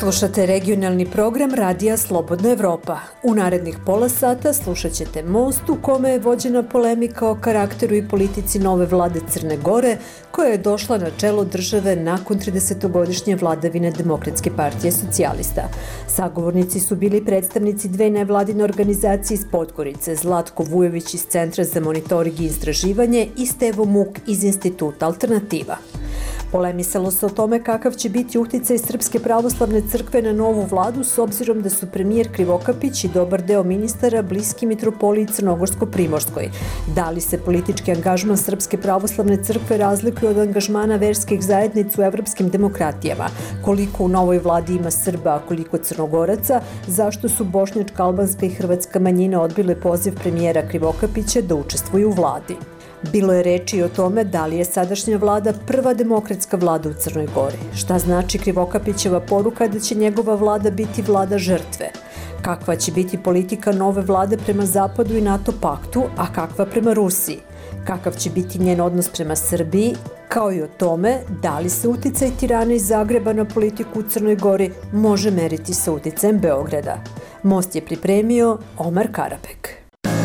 Slušate regionalni program Radija Slobodna Evropa. U narednih pola sata slušat ćete Most u kome je vođena polemika o karakteru i politici nove vlade Crne Gore, koja je došla na čelo države nakon 30-godišnje vladavine Demokratske partije socijalista. Sagovornici su bili predstavnici dve nevladine organizacije iz Podgorice, Zlatko Vujović iz Centra za monitoring i istraživanje i Stevo Muk iz Instituta Alternativa. Polemisalo se o tome kakav će biti uticaj Srpske pravoslavne crkve na novu vladu s obzirom da su premijer Krivokapić i dobar deo ministara bliski mitropoliji Crnogorsko-Primorskoj. Da li se politički angažman Srpske pravoslavne crkve razlikuje od angažmana verskih zajednica u evropskim demokratijama? Koliko u novoj vladi ima Srba, a koliko Crnogoraca? Zašto su bošnjačka, albanska i hrvatska manjina odbile poziv premijera Krivokapića da učestvuju u vladi? Bilo je reči i o tome da li je sadašnja vlada prva demokratska vlada u Crnoj Gori. Šta znači Krivokapićeva poruka da će njegova vlada biti vlada žrtve? Kakva će biti politika nove vlade prema Zapadu i NATO paktu, a kakva prema Rusiji? Kakav će biti njen odnos prema Srbiji, kao i o tome da li se uticaj Tirane iz Zagreba na politiku u Crnoj Gori može meriti sa uticajem Beograda. Most je pripremio Omar Karabek.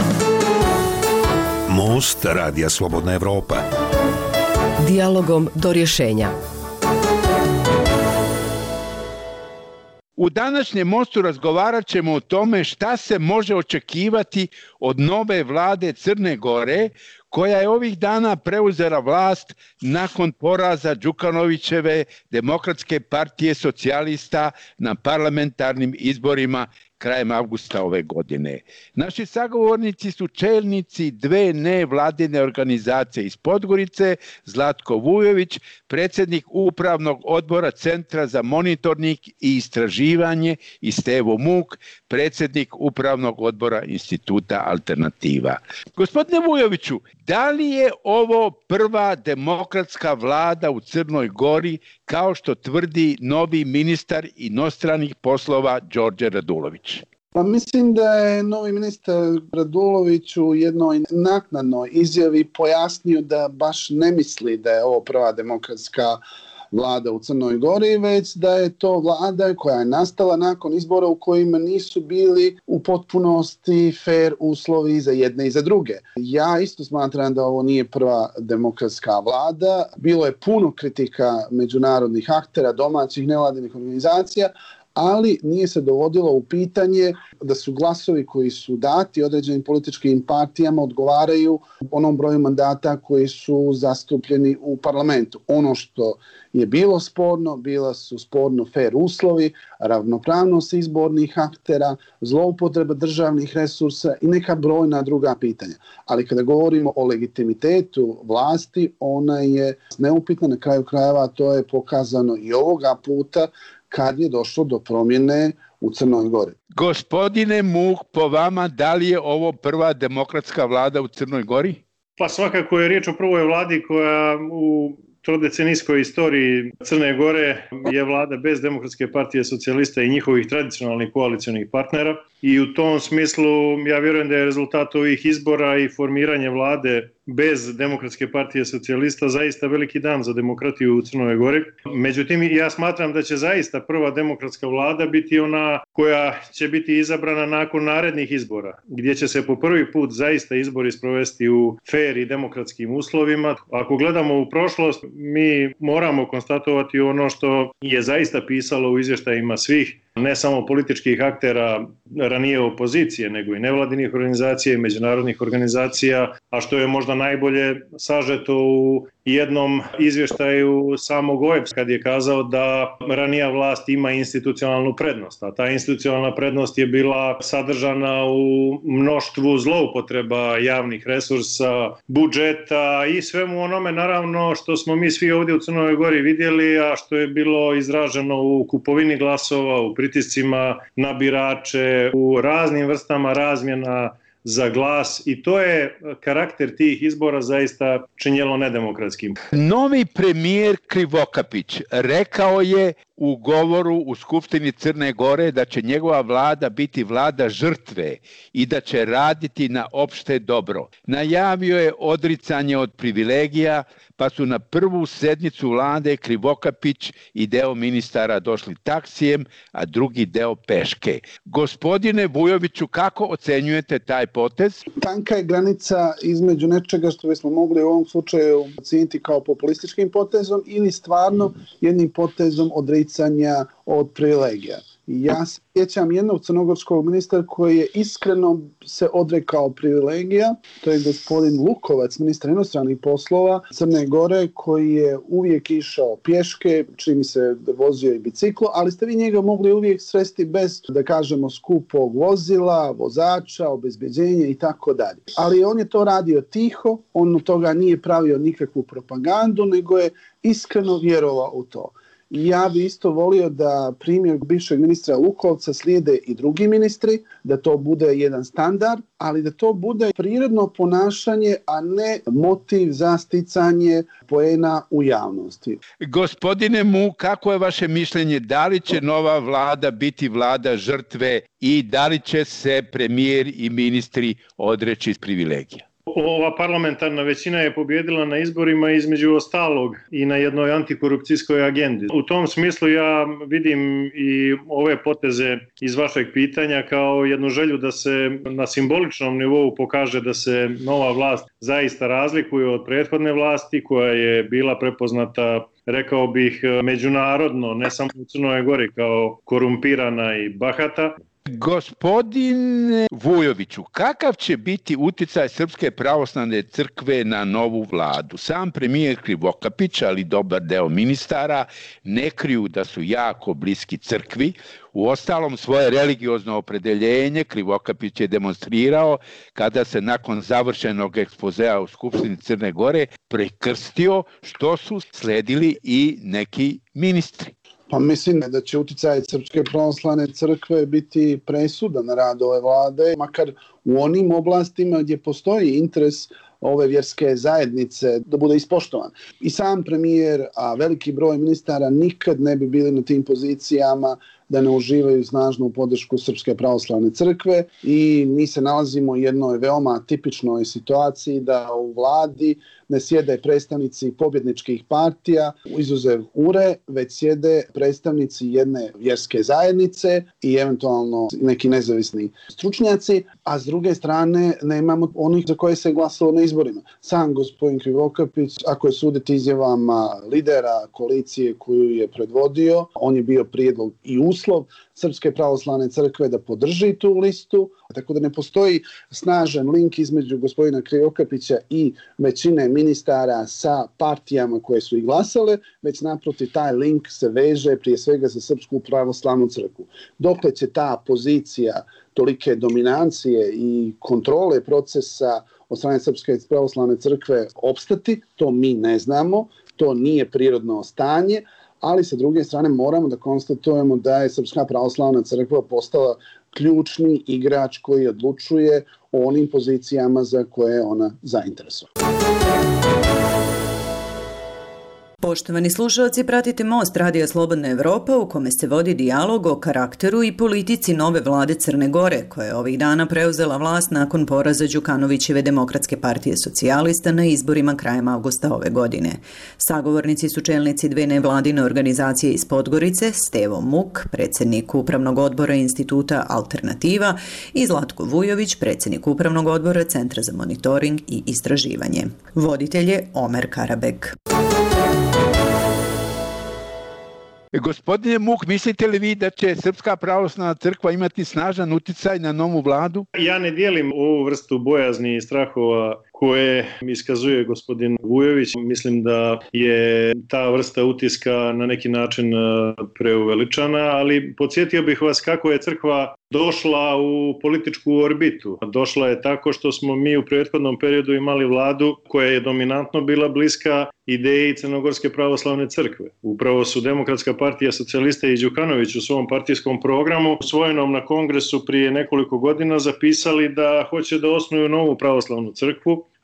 Most Radija Slobodna Evropa. Dijalogom do rješenja. U današnjem Mostu razgovarat ćemo o tome šta se može očekivati od nove vlade Crne Gore, koja je ovih dana preuzela vlast nakon poraza Đukanovićeve Demokratske partije socijalista na parlamentarnim izborima krajem avgusta ove godine. Naši sagovornici su čelnici dve nevladine organizacije iz Podgorice, Zlatko Vujović, predsjednik upravnog odbora Centra za monitoring i istraživanje, i Stevo Muk, predsjednik upravnog odbora Instituta Alternativa. Gospodine Vujoviću, da li je ovo prva demokratska vlada u Crnoj Gori, kao što tvrdi novi ministar inostranih poslova Đorđe Radulović? Pa mislim da je novi ministar Radulović u jednoj naknadnoj izjavi pojasnio da baš ne misli da je ovo prva demokratska vlada u Crnoj Gori, već da je to vlada koja je nastala nakon izbora u kojima nisu bili u potpunosti fair uslovi za jedne i za druge. Ja isto smatram da ovo nije prva demokratska vlada. Bilo je puno kritika međunarodnih aktera, domaćih nevladinih organizacija, ali nije se dovodilo u pitanje da su glasovi koji su dati određenim političkim partijama odgovaraju onom broju mandata koji su zastupljeni u parlamentu. Ono što je bilo sporno, bila su sporno fair uslovi, ravnopravnost izbornih aktera, zloupotreba državnih resursa i neka brojna druga pitanja. Ali kada govorimo o legitimitetu vlasti, ona je neupitna, na kraju krajeva to je pokazano i ovoga puta kad je došlo do promjene u Crnoj Gori. Gospodine Muk, po vama, da li je ovo prva demokratska vlada u Crnoj Gori? Pa svakako je riječ o prvoj vladi koja u trodecenijskoj istoriji Crne Gore je vlada bez Demokratske partije socijalista i njihovih tradicionalnih koalicionih partnera. I u tom smislu ja vjerujem da je rezultat ovih izbora i formiranje vlade bez Demokratske partije socijalista zaista veliki dan za demokratiju u Crnoj Gori. Međutim, ja smatram da će zaista prva demokratska vlada biti ona koja će biti izabrana nakon narednih izbora, gdje će se po prvi put zaista izbori sprovesti u fair i demokratskim uslovima. Ako gledamo u prošlost, mi moramo konstatovati ono što je zaista pisalo u izvještajima svih, ne samo političkih aktera ranije opozicije, nego i nevladinih organizacija i međunarodnih organizacija, a što je možda najbolje sažeto u jednom izvještaju samog OEBS kad je kazao da ranija vlast ima institucionalnu prednost, a ta institucionalna prednost je bila sadržana u mnoštvu zloupotreba javnih resursa, budžeta i svemu onome naravno što smo mi svi ovdje u Crnoj Gori vidjeli, a što je bilo izraženo u kupovini glasova, u pritiscima na birače, u raznim vrstama razmjena za glas i to je karakter tih izbora zaista činjelo nedemokratskim. Novi premijer Krivokapić rekao je u govoru u Skupštini Crne Gore da će njegova vlada biti vlada žrtve i da će raditi na opšte dobro. Najavio je odricanje od privilegija, pa su na prvu sednicu vlade Krivokapić i deo ministara došli taksijem, a drugi deo peške. Gospodine Vujoviću, kako ocenjujete taj potez? Tanka je granica između nečega što bismo mogli u ovom slučaju oceniti kao populističkim potezom ili stvarno jednim potezom odricanja od privilegija. Ja se sjećam jednog crnogorskog ministra koji je iskreno se odrekao privilegija, to je gospodin Lukovac, ministar inostranih poslova Crne Gore, koji je uvijek išao pješke, čini mi se da vozio i biciklo, ali ste vi njega mogli uvijek sresti bez, da kažemo, skupog vozila, vozača, obezbeđenja i tako dalje. Ali on je to radio tiho, on od toga nije pravio nikakvu propagandu, nego je iskreno vjerovao u to. Ja bi isto volio da primjer bivšeg ministra Lukovca slijede i drugi ministri, da to bude jedan standard, ali da to bude prirodno ponašanje, a ne motiv za sticanje poena u javnosti. Gospodine Muk, kako je vaše mišljenje? Da li će nova vlada biti vlada žrtve i da li će se premijer i ministri odreći iz privilegija? Ova parlamentarna većina je pobjedila na izborima između ostalog i na jednoj antikorupcijskoj agendi. U tom smislu ja vidim i ove poteze iz vašeg pitanja kao jednu želju da se na simboličnom nivou pokaže da se nova vlast zaista razlikuje od prethodne vlasti koja je bila prepoznata, rekao bih, međunarodno, ne samo u Crnoj Gori, kao korumpirana i bahata. Gospodine Vujoviću, kakav će biti uticaj Srpske pravoslavne crkve na novu vladu? Sam premijer Krivokapić, ali dobar deo ministara, ne kriju da su jako bliski crkvi. Uostalom, svoje religiozno opredeljenje Krivokapić je demonstrirao kada se nakon završenog ekspozea u Skupštini Crne Gore prekrstio, što su sledili i neki ministri. Pa mislim da će uticaj Srpske pravoslavne crkve biti presudan na rad ove vlade, makar u onim oblastima gdje postoji interes ove vjerske zajednice da bude ispoštovan. I sam premijer, a veliki broj ministara nikad ne bi bili na tim pozicijama da ne uživaju snažnu podršku Srpske pravoslavne crkve i mi se nalazimo u jednoj veoma tipičnoj situaciji da u vladi ne sjede predstavnici pobjedničkih partija, izuzev URE, već sjede predstavnici jedne vjerske zajednice i eventualno neki nezavisni stručnjaci, a s druge strane nemamo onih za koje se glasalo na izborima. Sam gospodin Krivokapić, ako je suditi izjavama lidera koalicije koju je predvodio, on je bio prijedlog i uslov Srpske pravoslavne crkve da podrži tu listu, tako da ne postoji snažan link između gospodina Krivokapića i većine ministara sa partijama koje su i glasale, već naprotiv taj link se veže prije svega za Srpsku pravoslavnu crkvu. Dokle će ta pozicija tolike dominancije i kontrole procesa od strane Srpske pravoslavne crkve opstati, to mi ne znamo, to nije prirodno stanje, ali sa druge strane moramo da konstatujemo da je Srpska pravoslavna crkva postala ključni igrač koji odlučuje o onim pozicijama za koje je ona zainteresovana. Poštovani slušalci, pratite Most Radija Slobodna Evropa u kome se vodi dijalog o karakteru i politici nove vlade Crne Gore, koja je ovih dana preuzela vlast nakon poraza Đukanovićeve Demokratske partije socijalista na izborima krajem avgusta ove godine. Sagovornici su čelnici dve nevladine organizacije iz Podgorice, Stevo Muk, predsjednik Upravnog odbora Instituta Alternativa, i Zlatko Vujović, predsjednik Upravnog odbora Centra za monitoring i istraživanje. Voditelj je Omer Karabek. Gospodine Muk, mislite li vi da će Srpska pravoslavna crkva imati snažan uticaj na novu vladu? Ja ne dijelim ovu vrstu bojazni i strahova koje iskazuje gospodin Vujović. Mislim da je ta vrsta utiska na neki način preuveličana, ali podsjetio bih vas kako je crkva došla u političku orbitu. Došla je tako što smo mi u prethodnom periodu imali vladu koja je dominantno bila bliska ideji Crnogorske pravoslavne crkve. Upravo su Demokratska partija socijalista i Đukanović u svom partijskom programu usvojenom na kongresu prije nekoliko godina zapisali da hoće da osnuju novu pravoslavnu crkvu,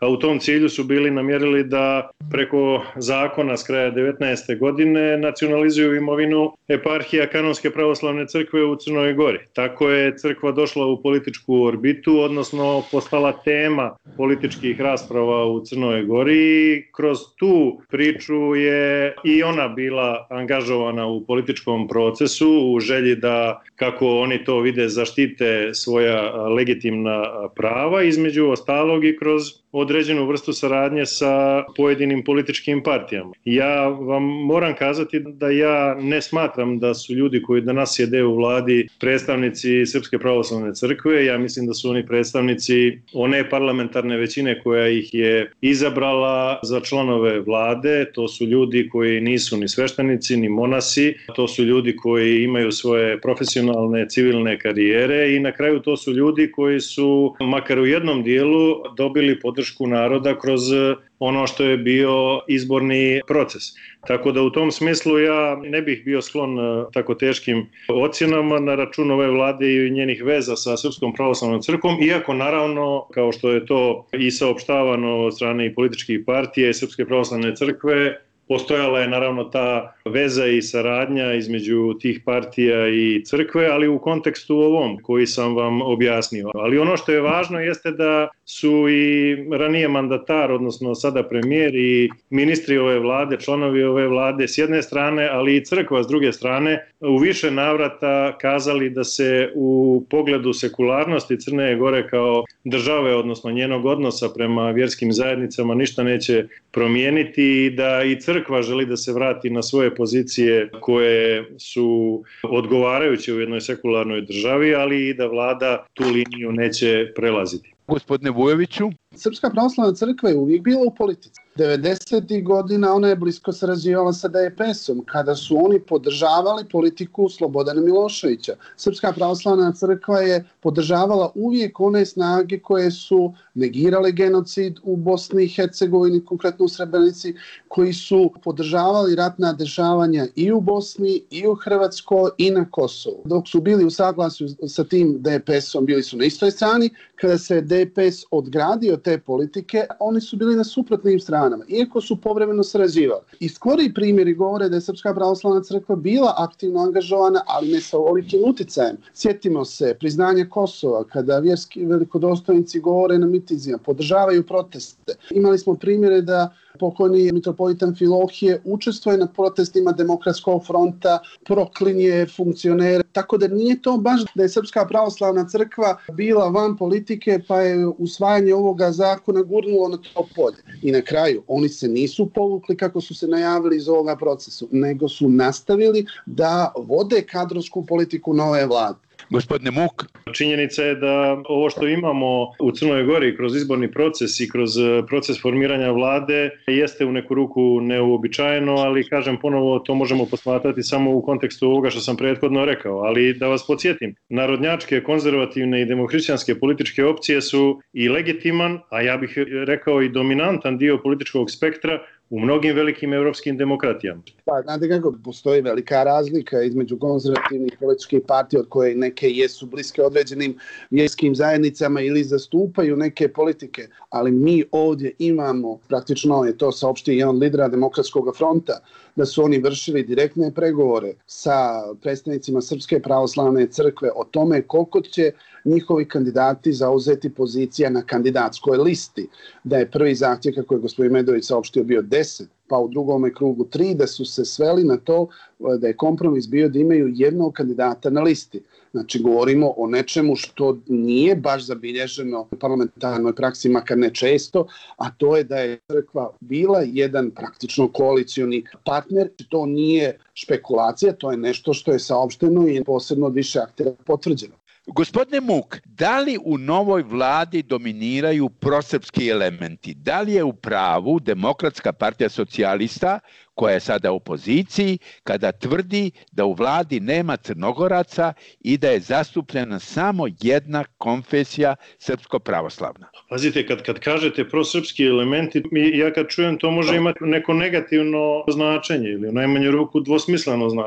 a u tom cilju su bili namjerili da preko zakona s kraja 19. godine nacionalizuju imovinu eparhija Kanonske pravoslavne crkve u Crnoj Gori. Tako je crkva došla u političku orbitu, odnosno postala tema političkih rasprava u Crnoj Gori i kroz tu priču je i ona bila angažovana u političkom procesu u želji da, kako oni to vide, zaštite svoja legitimna prava, između ostalog i kroz određenu vrstu saradnje sa pojedinim političkim partijama. Ja vam moram kazati da ja ne smatram da su ljudi koji danas sjede u vladi predstavnici Srpske pravoslavne crkve. Ja mislim da su oni predstavnici one parlamentarne većine koja ih je izabrala za članove vlade. To su ljudi koji nisu ni sveštenici, ni monasi. To su ljudi koji imaju svoje profesionalne civilne karijere i na kraju to su ljudi koji su, makar u jednom dijelu, dobili podršku naroda kroz ono što je bio izborni proces. Tako da u tom smislu ja ne bih bio sklon tako teškim ocjenama na račun ove vlade i njenih veza sa Srpskom pravoslavnom crkvom, iako naravno, kao što je to i saopštavano od strane i političkih partija i Srpske pravoslavne crkve, postojala je naravno ta veza i saradnja između tih partija i crkve, ali u kontekstu ovom koji sam vam objasnio. Ali ono što je važno jeste da su i ranije mandatar, odnosno sada premijer i ministri ove vlade, članovi ove vlade s jedne strane, ali i crkva s druge strane, u više navrata kazali da se u pogledu sekularnosti Crne Gore kao države, odnosno njenog odnosa prema vjerskim zajednicama ništa neće promijeniti i da i crkva želi da se vrati na svoje pozicije koje su odgovarajuće u jednoj sekularnoj državi, ali i da vlada tu liniju neće prelaziti. Gospodine Vujoviću? Srpska pravoslavna crkva je uvijek bila u politici. 90. godina ona je blisko sarađivala sa DPS-om kada su oni podržavali politiku Slobodana Miloševića. Srpska pravoslavna crkva je podržavala uvijek one snage koje su negirale genocid u Bosni i Hercegovini, konkretno u Srebrenici, koji su podržavali ratna dešavanja i u Bosni, i u Hrvatskoj, i na Kosovu. Dok su bili u saglasju sa tim DPS-om, bili su na istoj strani. Kada se DPS odgradio te politike, oni su bili na suprotnim stranama, iako su povremeno sarađivali. I skori primjeri govore da je Srpska pravoslavna crkva bila aktivno angažovana, ali ne sa ovolikim uticajem. Sjetimo se priznanja Kosova, kada vjerski velikodostojnici govore na mitinzima, podržavaju proteste. Imali smo primjere da pokojni mitropolita Amfilohije učestvuje na protestima Demokratskog fronta, proklinje funkcionere. Tako da nije to baš da je Srpska pravoslavna crkva bila van politike pa je usvajanje ovoga zakona gurnulo na to polje. I na kraju oni se nisu povukli kako su se najavili iz ovoga procesa, nego su nastavili da vode kadrovsku politiku nove vlade. Gospodine Muk. Činjenica je da ovo što imamo u Crnoj Gori kroz izborni proces i kroz proces formiranja vlade jeste u neku ruku neuobičajeno, ali kažem ponovo to možemo posmatrati samo u kontekstu ovoga što sam prethodno rekao. Ali da vas podsjetim, narodnjačke, konzervativne i demohrišćanske političke opcije su i legitiman, a ja bih rekao i dominantan dio političkog spektra u mnogim velikim evropskim demokratijama. Pa, znate kako, postoji velika razlika između konzervativnih političkih partija od koje neke jesu bliske određenim vjerskim zajednicama ili zastupaju neke politike, ali mi ovdje imamo, praktično je to saopštio jedan lidera Demokratskog fronta, da su oni vršili direktne pregovore sa predstavnicima Srpske pravoslavne crkve o tome koliko će njihovi kandidati zauzeti pozicija na kandidatskoj listi. Da je prvi zahtjev, kako je gospodin Medović saopštio, bio 10, pa u drugome krugu 3, da su se sveli na to da je kompromis bio da imaju jednog kandidata na listi. Znači, govorimo o nečemu što nije baš zabilježeno u parlamentarnoj praksi, makar ne često, a to je da je crkva bila jedan praktično koalicioni partner. To nije špekulacija, to je nešto što je saopšteno i posebno od više aktera potvrđeno. Gospodine Muk, da li u novoj vladi dominiraju prosrpski elementi? Da li je u pravu Demokratska partija socijalista, koja je sada u opoziciji, kada tvrdi da u vladi nema Crnogoraca i da je zastupljena samo jedna konfesija srpsko-pravoslavna? Pazite, kad kažete prosrpski elementi, ja kad čujem to može imati neko negativno značenje ili u najmanju ruku dvosmisleno značenje.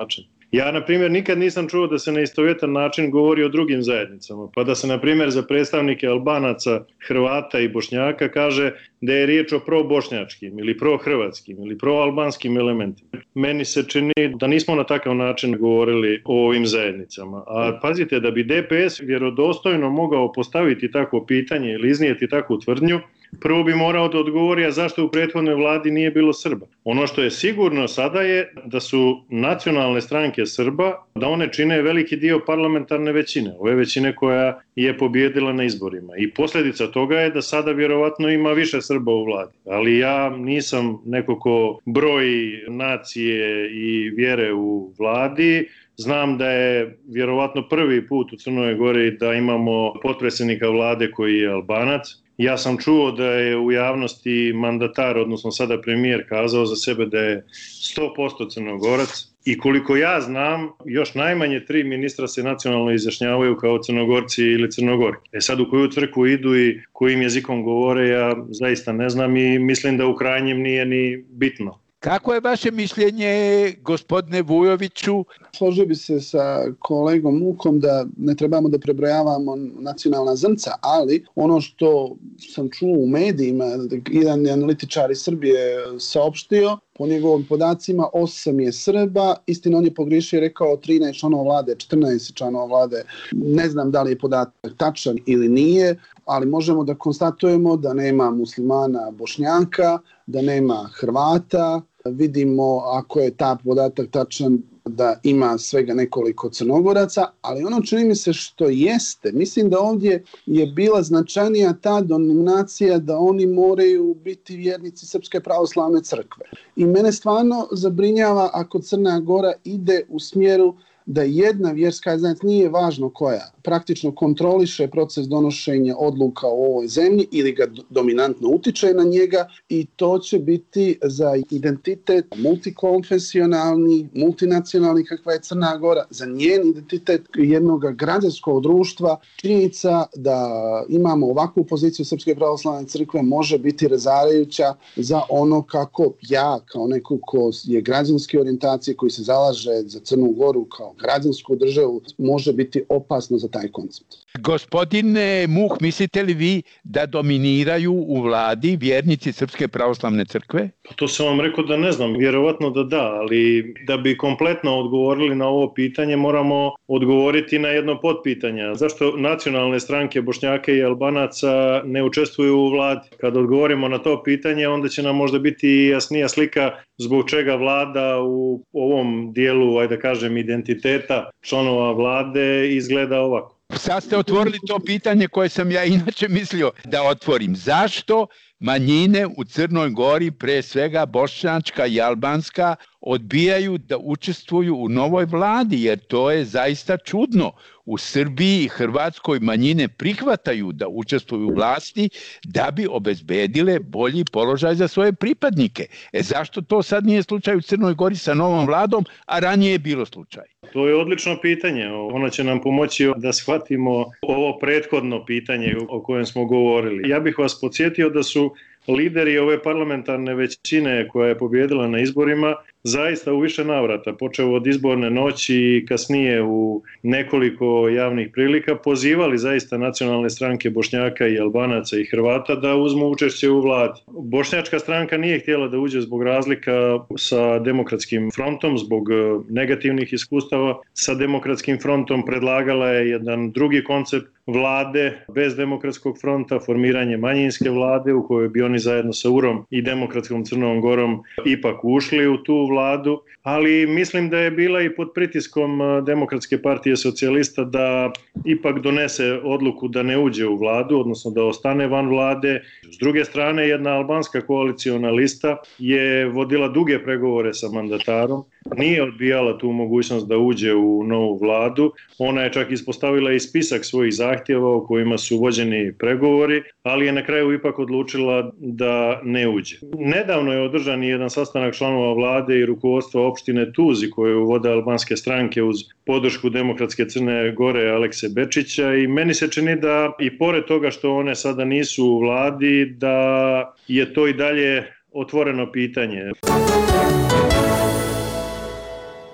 Ja, na primjer, nikad nisam čuo da se na istovjetan način govori o drugim zajednicama, pa da se, na primjer, za predstavnike Albanaca, Hrvata i Bošnjaka kaže da je riječ o probošnjačkim ili prohrvatskim ili proalbanskim elementima. Meni se čini da nismo na takav način govorili o ovim zajednicama. A pazite, da bi DPS vjerodostojno mogao postaviti takvo pitanje ili iznijeti takvu tvrdnju, prvo bi morao da odgovori, a zašto u prethodnoj vladi nije bilo Srba. Ono što je sigurno sada je da su nacionalne stranke Srba, da one čine veliki dio parlamentarne većine, ove većine koja je pobjedila na izborima. I posljedica toga je da sada vjerovatno ima više Srba u vladi. Ali ja nisam neko ko broji nacije i vjere u vladi. Znam da je vjerovatno prvi put u Crnoj Gori da imamo potpredsjednika vlade koji je Albanac. Ja sam čuo da je u javnosti mandatar, odnosno sada premijer, kazao za sebe da je 100% Crnogorac. I koliko ja znam, još najmanje 3 ministra se nacionalno izjašnjavaju kao Crnogorci ili Crnogorki. Sad u koju crkvu idu i kojim jezikom govore, ja zaista ne znam i mislim da u krajnjem nije ni bitno. Kako je vaše mišljenje, gospodine Vujoviću? Složio bi se sa kolegom Mukom da ne trebamo da prebrojavamo nacionalna zrnca, ali ono što sam čuo u medijima, jedan analitičar iz Srbije saopštio, po njegovim podacima 8 je Srba, istina on je pogriješio i rekao 13 članova vlade, 14 članova vlade. Ne znam da li je podatak tačan ili nije, ali možemo da konstatujemo da nema muslimana Bošnjaka, da nema Hrvata. Vidimo, ako je ta podatak tačan, da ima svega nekoliko Crnogoraca, ali ono čini mi se što jeste, mislim da ovdje je bila značajnija ta dominacija da oni moraju biti vjernici Srpske pravoslavne crkve. I mene stvarno zabrinjava ako Crna Gora ide u smjeru da jedna vjerska zajednica, nije važno koja, praktično kontroliše proces donošenja odluka u ovoj zemlji ili ga dominantno utiče na njega i to će biti za identitet multikonfesionalni, multinacionalni kakva je Crna Gora, za njen identitet jednog građanskog društva. Činjenica da imamo ovakvu poziciju Srpske pravoslavne crkve može biti razarajuća za ono kako ja, kao neko ko je građanske orijentacije, koji se zalaže za Crnu Goru kao građansku državu, može biti opasno za taj koncept. Gospodine Muh, mislite li vi da dominiraju u vladi vjernici Srpske pravoslavne crkve? Pa to sam vam rekao da ne znam, vjerovatno da, ali da bi kompletno odgovorili na ovo pitanje moramo odgovoriti na jedno potpitanje. Zašto nacionalne stranke Bošnjaka i Albanaca ne učestvuju u vladi? Kad odgovorimo na to pitanje, onda će nam možda biti jasnija slika zbog čega vlada u ovom dijelu, ajde da kažem, identiteta članova vlade izgleda ovako. Sad ste otvorili to pitanje koje sam ja inače mislio da otvorim. Zašto manjine u Crnoj Gori, pre svega bošnjačka i albanska, odbijaju da učestvuju u novoj vladi, jer to je zaista čudno. U Srbiji i Hrvatskoj manjine prihvataju da učestvuju u vlasti da bi obezbedile bolji položaj za svoje pripadnike. Zašto to sad nije slučaj u Crnoj Gori sa novom vladom, a ranije je bilo slučaj? To je odlično pitanje. Ono će nam pomoći da shvatimo ovo prethodno pitanje o kojem smo govorili. Ja bih vas podsjetio da su lideri ove parlamentarne većine koja je pobjedila na izborima zaista u više navrata, počeo od izborne noći i kasnije u nekoliko javnih prilika, pozivali zaista nacionalne stranke Bošnjaka i Albanaca i Hrvata da uzmu učešće u vladi. Bošnjačka stranka nije htjela da uđe zbog razlika sa Demokratskim frontom, zbog negativnih iskustava. Sa Demokratskim frontom predlagala je jedan drugi koncept vlade bez Demokratskog fronta, formiranje manjinske vlade u kojoj bi oni zajedno sa URom i Demokratskom Crnom Gorom ipak ušli u tu vladu, ali mislim da je bila i pod pritiskom Demokratske partije socijalista da ipak donese odluku da ne uđe u vladu, odnosno da ostane van vlade. S druge strane, jedna albanska koaliciona lista je vodila duge pregovore sa mandatarom, nije odbijala tu mogućnost da uđe u novu vladu. Ona je čak ispostavila i spisak svojih zahtjeva o kojima su vođeni pregovori, ali je na kraju ipak odlučila da ne uđe. Nedavno je održan jedan sastanak članova vlade i rukovodstva opštine Tuzi koju vode albanske stranke uz podršku Demokratske Crne Gore Alekse Bečića i meni se čini da i pored toga što one sada nisu u vladi, da je to i dalje otvoreno pitanje.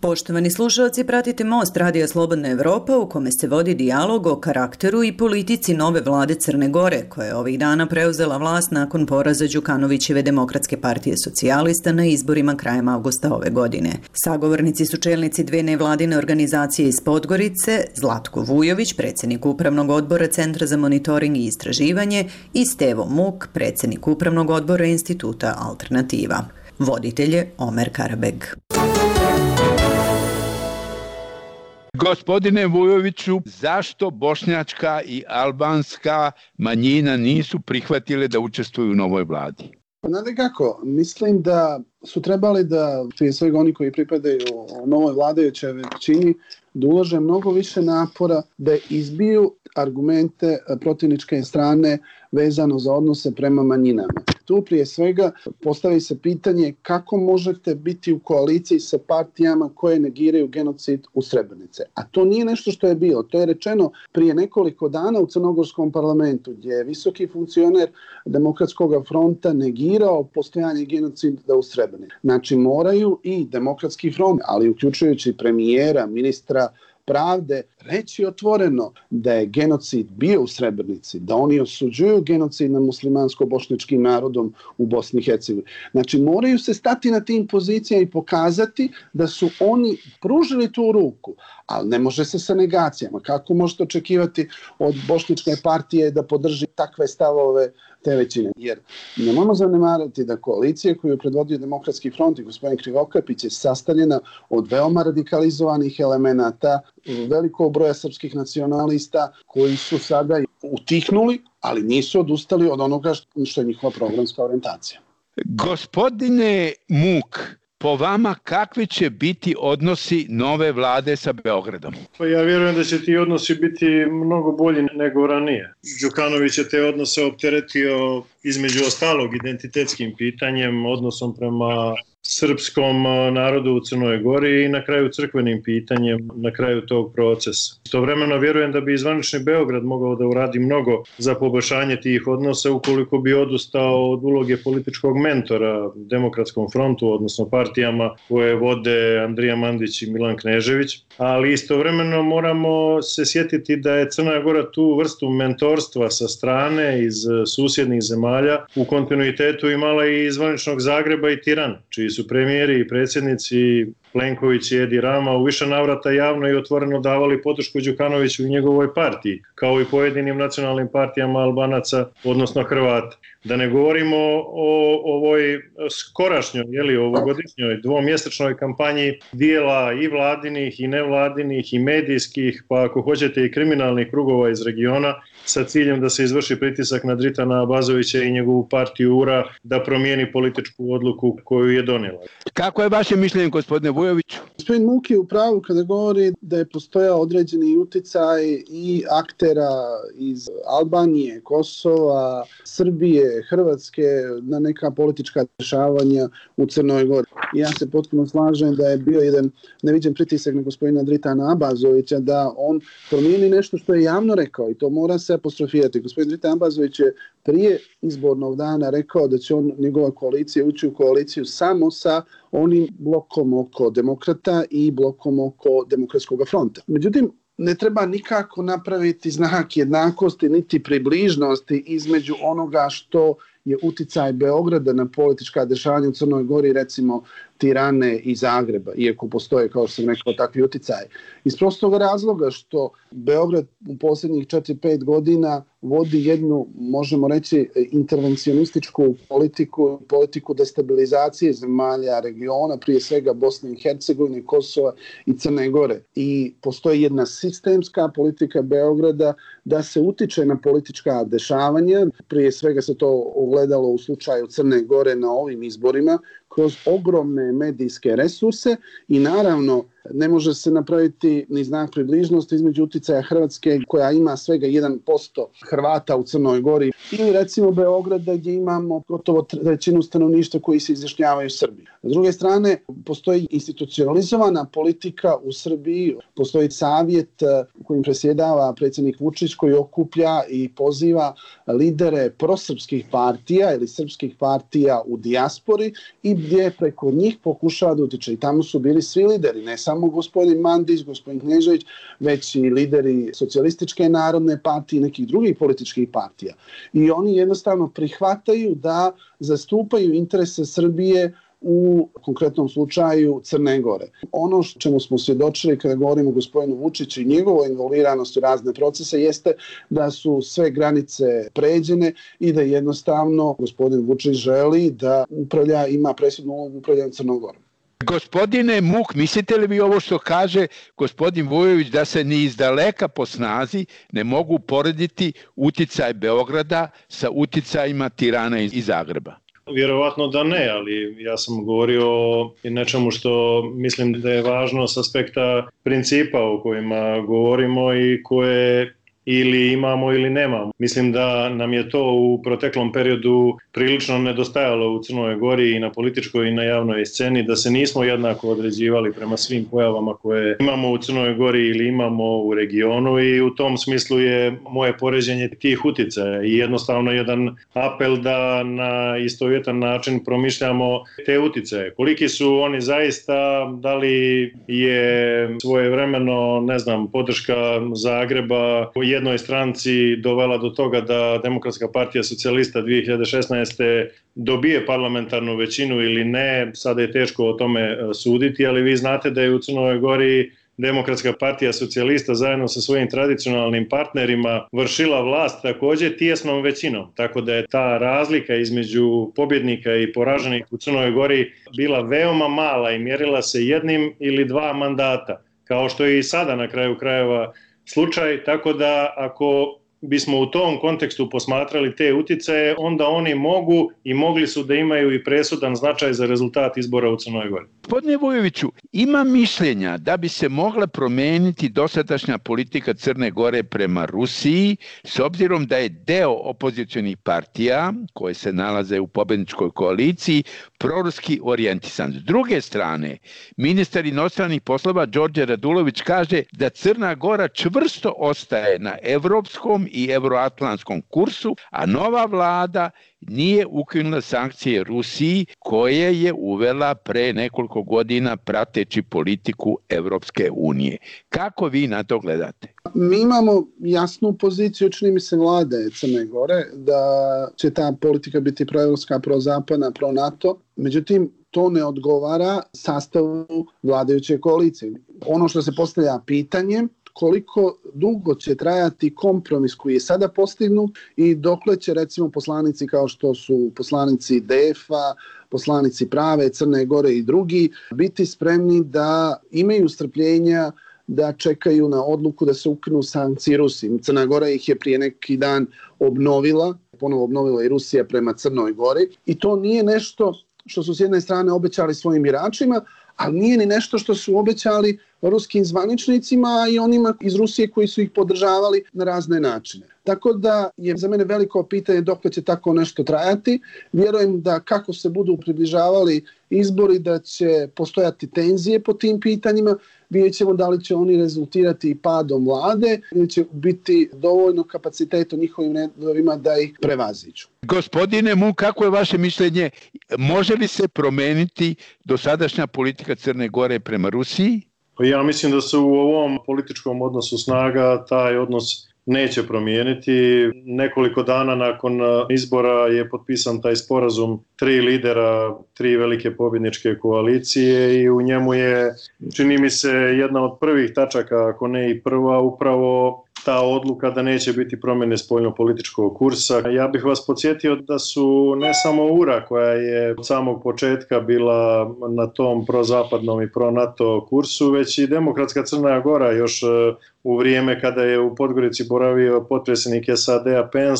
Poštovani slušalci, pratite Most Radija Slobodna Evropa u kome se vodi dijalog o karakteru i politici nove vlade Crne Gore, koja je ovih dana preuzela vlast nakon poraza Đukanovićeve Demokratske partije socijalista na izborima krajem avgusta ove godine. Sagovornici su čelnici dve nevladine organizacije iz Podgorice, Zlatko Vujović, predsjednik Upravnog odbora Centra za monitoring i istraživanje, i Stevo Muk, predsjednik Upravnog odbora Instituta Alternativa. Voditelj je Omer Karabeg. Gospodine Vujoviću, zašto bošnjačka i albanska manjina nisu prihvatile da učestvuju u novoj vladi? Znate kako, mislim da su trebali da, prije svega oni koji pripadaju novoj vladajućoj većini, da ulože mnogo više napora da izbiju argumente protivničke strane vezano za odnose prema manjinama. Tu prije svega postavi se pitanje kako možete biti u koaliciji sa partijama koje negiraju genocid u Srebrenici. A to nije nešto što je bilo. To je rečeno prije nekoliko dana u Crnogorskom parlamentu, gdje je visoki funkcioner Demokratskog fronta negirao postojanje genocida u Srebrenici. Znači moraju i Demokratski front, ali uključujući premijera, ministra pravde, reći otvoreno da je genocid bio u Srebrenici, da oni osuđuju genocid nad muslimansko-bošnjačkim narodom u Bosni i Hercegovini. Znači moraju se stati na tim pozicijama i pokazati da su oni pružili tu ruku, ali ne može se sa negacijama. Kako možete očekivati od bošnjačke partije da podrži takve stavove te većine? Jer nemojmo zanemarati da koalicija koju je predvodio Demokratski front i gospodin Krivokapić je sastavljena od veoma radikalizovanih elemenata, velikog broja srpskih nacionalista koji su sada utihnuli, ali nisu odustali od onoga što je njihova programska orijentacija. Gospodine Muk, po vama kakvi će biti odnosi nove vlade sa Beogradom? Pa ja vjerujem da će ti odnosi biti mnogo bolji nego ranije. Đukanović je te odnose opteretio između ostalog identitetskim pitanjem, odnosom prema srpskom narodu u Crnoj Gori i na kraju crkvenim pitanjem na kraju tog procesa. Istovremeno vjerujem da bi zvanični Beograd mogao da uradi mnogo za poboljšanje tih odnosa ukoliko bi odustao od uloge političkog mentora Demokratskom frontu, odnosno partijama koje vode Andrija Mandić i Milan Knežević, ali istovremeno moramo se sjetiti da je Crna Gora tu vrstu mentorstva sa strane iz susjednih zemalja u kontinuitetu imala i zvaničnog Zagreba i Tirana, čiji su premijeri i predsjednici Plenković i Edi Rama u više navrata javno i otvoreno davali podršku Đukanoviću i njegovoj partiji, kao i pojedinim nacionalnim partijama Albanaca, odnosno Hrvata. Da ne govorimo o ovoj skorašnjoj, ovogodišnjoj dvomjesečnoj kampanji dijela i vladinih i nevladinih i medijskih, pa ako hoćete i kriminalnih krugova iz regiona, sa ciljem da se izvrši pritisak na Dritana Abazovića i njegovu partiju URA da promijeni političku odluku koju je donijela. Kako je vaše mišljenje, gospodine Vujoviću? Gospodin Muk je u pravu kada govori da je postojao određeni uticaj i aktera iz Albanije, Kosova, Srbije, Hrvatske na neka politička dešavanja u Crnoj Gori. Ja se potpuno slažem da je bio jedan neviđen pritisak na gospodina Dritana Abazovića da on promijeni nešto što je javno rekao i to mora se apostrofirati. Gospodin Dritan Abazović je prije izbornog dana rekao da će njegova koalicija ući u koaliciju samo sa onim blokom oko demokrata i blokom oko Demokratskog fronta. Međutim, ne treba nikako napraviti znak jednakosti niti približnosti između onoga što je uticaj Beograda na politička dešavanja u Crnoj Gori, recimo Tirane i Zagreba, iako postoje, kao što sam rekao, takvi uticaji. Iz prostog razloga što Beograd u posljednjih 4-5 godina vodi jednu, možemo reći, intervencionističku politiku destabilizacije zemalja regiona, prije svega Bosne i Hercegovine, Kosova i Crne Gore. I postoji jedna sistemska politika Beograda da se utiče na politička dešavanja. Prije svega se to ogledalo u slučaju Crne Gore na ovim izborima, kroz ogromne medijske resurse i naravno ne može se napraviti ni znak približnosti između uticaja Hrvatske koja ima svega 1% Hrvata u Crnoj Gori ili recimo Beograda gdje imamo gotovo trećinu stanovništva koji se izjašnjavaju Srbiji. S druge strane, postoji institucionalizovana politika u Srbiji, postoji savjet kojim presjedava predsjednik Vučić koji okuplja i poziva lidere prosrpskih partija ili srpskih partija u dijaspori i gdje preko njih pokušava da utiče. I tamo su bili svi lideri, ne samo samo gospodin Mandić, gospodin Knežević, već i lideri Socijalističke narodne partije i nekih drugih političkih partija. I oni jednostavno prihvataju da zastupaju interese Srbije u konkretnom slučaju Crne Gore. Ono čemu smo svjedočili kada govorimo o gospodinu Vučiću i njegovoj involviranosti u razne procese jeste da su sve granice pređene i da jednostavno gospodin Vučić želi da ima presudnu ulogu upravljanja Crnom Gorom. Gospodine Muk, mislite li vi ovo što kaže gospodin Vujović da se ni izdaleka po snazi ne mogu porediti uticaj Beograda sa uticajima Tirana i Zagreba? Vjerovatno da ne, ali ja sam govorio o nečemu što mislim da je važno s aspekta principa o kojima govorimo i koje ili imamo ili nemamo. Mislim da nam je to u proteklom periodu prilično nedostajalo u Crnoj Gori i na političkoj i na javnoj sceni, da se nismo jednako određivali prema svim pojavama koje imamo u Crnoj Gori ili imamo u regionu i u tom smislu je moje poređenje tih uticaja i jednostavno jedan apel da na istovjetan način promišljamo te uticaje. Koliki su oni zaista, da li je svojevremeno, podrška Zagreba jednoj stranci dovela do toga da Demokratska partija socijalista 2016. dobije parlamentarnu većinu ili ne, sada je teško o tome suditi, ali vi znate da je u Crnoj Gori Demokratska partija socijalista zajedno sa svojim tradicionalnim partnerima vršila vlast također tijesnom većinom, tako da je ta razlika između pobjednika i poraženih u Crnoj Gori bila veoma mala i mjerila se jednim ili dva mandata, kao što je i sada na kraju krajeva slučaj, tako da ako bismo u tom kontekstu posmatrali te uticaje, onda oni mogu i mogli su da imaju i presudan značaj za rezultat izbora u Crnoj Gori. Gospodine Vujoviću, ima mišljenja da bi se mogla promijeniti dosadašnja politika Crne Gore prema Rusiji, s obzirom da je deo opozicionih partija, koje se nalaze u pobjedničkoj koaliciji, proruski orijentisan. S druge strane, ministar inostranih poslova Đorđe Radulović kaže da Crna Gora čvrsto ostaje na evropskom i euroatlantskom kursu, a nova vlada nije ukinula sankcije Rusiji koje je uvela pre nekoliko godina prateći politiku Evropske unije. Kako vi na to gledate? Mi imamo jasnu poziciju, čini mi se, vlade Crne Gore, da će ta politika biti proevropska, prozapadna, pro-NATO. Međutim, to ne odgovara sastavu vladajuće koalicije. Ono što se postavlja pitanje, koliko dugo će trajati kompromis koji je sada postignut i dokle će recimo poslanici kao što su poslanici DF-a, poslanici Prave, Crne Gore i drugi biti spremni da imaju strpljenja da čekaju na odluku da se ukinu sankcije Rusiji. Crna Gora ih je prije neki dan ponovo obnovila i Rusija prema Crnoj Gori i to nije nešto što su s jedne strane obećali svojim biračima, ali nije ni nešto što su obećali ruskim zvaničnicima i onima iz Rusije koji su ih podržavali na razne načine. Tako da je za mene veliko pitanje dokle će tako nešto trajati. Vjerujem da kako se budu približavali izbori da će postojati tenzije po tim pitanjima. Vidjet ćemo da li će oni rezultirati padom vlade ili će biti dovoljno kapaciteta u njihovim redovima da ih prevaziđu. Gospodine Muk, kako je vaše mišljenje? Može li se promeniti dosadašnja politika Crne Gore prema Rusiji? Ja mislim da se u ovom političkom odnosu snaga taj odnos neće promijeniti. Nekoliko dana nakon izbora je potpisan taj sporazum 3 lidera, 3 velike pobjedničke koalicije i u njemu je, čini mi se, jedna od prvih tačaka, ako ne i prva, upravo ta odluka da neće biti promjene spoljnopolitičkog kursa. Ja bih vas podsjetio da su ne samo URA koja je od samog početka bila na tom prozapadnom i pro-NATO kursu, već i Demokratska Crna Gora još u vrijeme kada je u Podgorici boravio potpredsjednik SAD-a Pence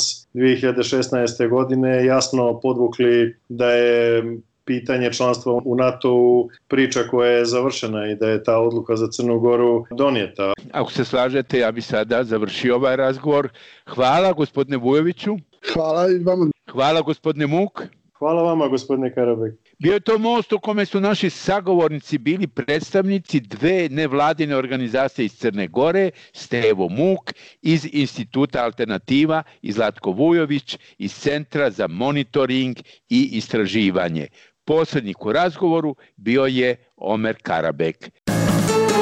2016. godine jasno podvukli da je pitanje članstva u NATO-u priča koja je završena i da je ta odluka za Crnu Goru donijeta. Ako se slažete, ja bih sada završio ovaj razgovor. Hvala gospodine Vujoviću. Hvala i vama. Hvala gospodine Muk. Hvala vama gospodine Karabek. Bio je to most u kome su naši sagovornici bili predstavnici 2 nevladine organizacije iz Crne Gore, Stevo Muk iz Instituta Alternativa i Zlatko Vujović iz Centra za monitoring i istraživanje. Posrednik u razgovoru bio je Omer Karabek.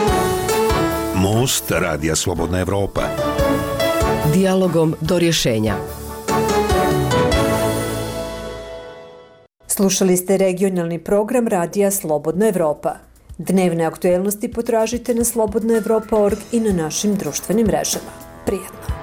Most Radija Slobodna Evropa. Dijalogom do rješenja. Slušali ste regionalni program Radija Slobodna Evropa. Dnevne aktuelnosti potražite na slobodnaevropa.org i na našim društvenim mrežama. Prijetno!